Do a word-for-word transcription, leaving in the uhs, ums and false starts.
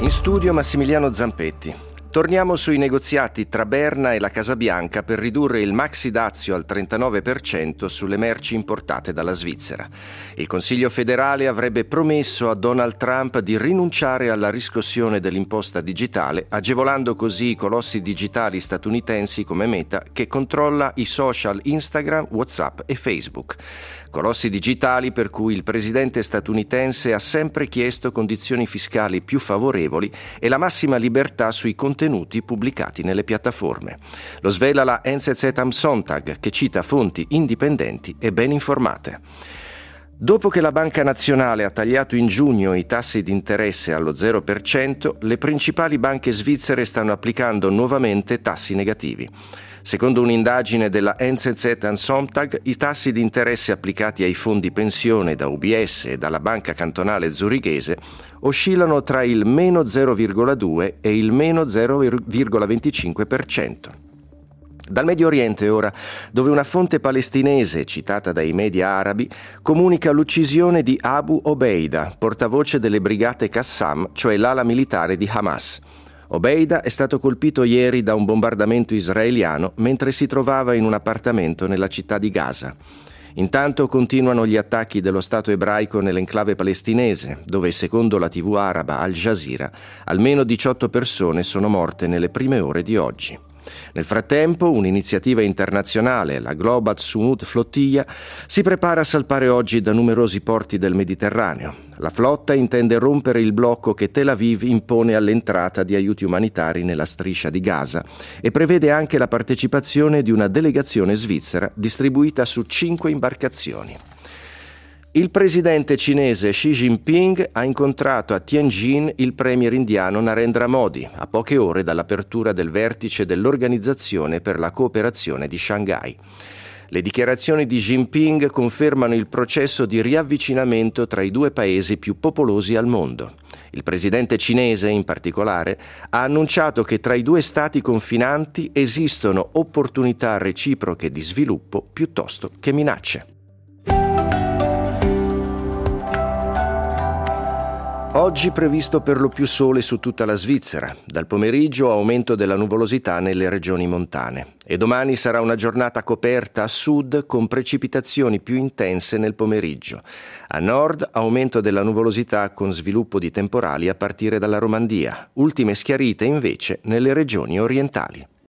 In studio Massimiliano Zampetti. Torniamo sui negoziati tra Berna e la Casa Bianca per ridurre il maxi dazio al trentanove per cento sulle merci importate dalla Svizzera. Il Consiglio federale avrebbe promesso a Donald Trump di rinunciare alla riscossione dell'imposta digitale, agevolando così i colossi digitali statunitensi come Meta, che controlla i social Instagram, WhatsApp e Facebook. Colossi digitali per cui il presidente statunitense ha sempre chiesto condizioni fiscali più favorevoli e la massima libertà sui contenuti pubblicati nelle piattaforme. Lo svela la N Z Z am Sonntag, che cita fonti indipendenti e ben informate. Dopo che la Banca Nazionale ha tagliato in giugno i tassi di interesse allo zero per cento, le principali banche svizzere stanno applicando nuovamente tassi negativi. Secondo un'indagine della N Z Z am Sonntag, i tassi di interesse applicati ai fondi pensione da U B S e dalla banca cantonale zurighese oscillano tra il meno zero virgola due e il meno zero virgola venticinque per cento. Dal Medio Oriente ora, dove una fonte palestinese, citata dai media arabi, comunica l'uccisione di Abu Obeida, portavoce delle brigate Qassam, cioè l'ala militare di Hamas. Obeida è stato colpito ieri da un bombardamento israeliano mentre si trovava in un appartamento nella città di Gaza. Intanto continuano gli attacchi dello Stato ebraico nell'enclave palestinese, dove secondo la tivù araba Al Jazeera almeno diciotto persone sono morte nelle prime ore di oggi. Nel frattempo, un'iniziativa internazionale, la Global Sumut Flotilla, si prepara a salpare oggi da numerosi porti del Mediterraneo. La flotta intende rompere il blocco che Tel Aviv impone all'entrata di aiuti umanitari nella striscia di Gaza e prevede anche la partecipazione di una delegazione svizzera distribuita su cinque imbarcazioni. Il presidente cinese Xi Jinping ha incontrato a Tianjin il premier indiano Narendra Modi a poche ore dall'apertura del vertice dell'Organizzazione per la cooperazione di Shanghai. Le dichiarazioni di Jinping confermano il processo di riavvicinamento tra i due paesi più popolosi al mondo. Il presidente cinese, in particolare, ha annunciato che tra i due stati confinanti esistono opportunità reciproche di sviluppo piuttosto che minacce. Oggi previsto per lo più sole su tutta la Svizzera, dal pomeriggio aumento della nuvolosità nelle regioni montane e domani sarà una giornata coperta a sud con precipitazioni più intense nel pomeriggio. A nord aumento della nuvolosità con sviluppo di temporali a partire dalla Romandia, ultime schiarite invece nelle regioni orientali.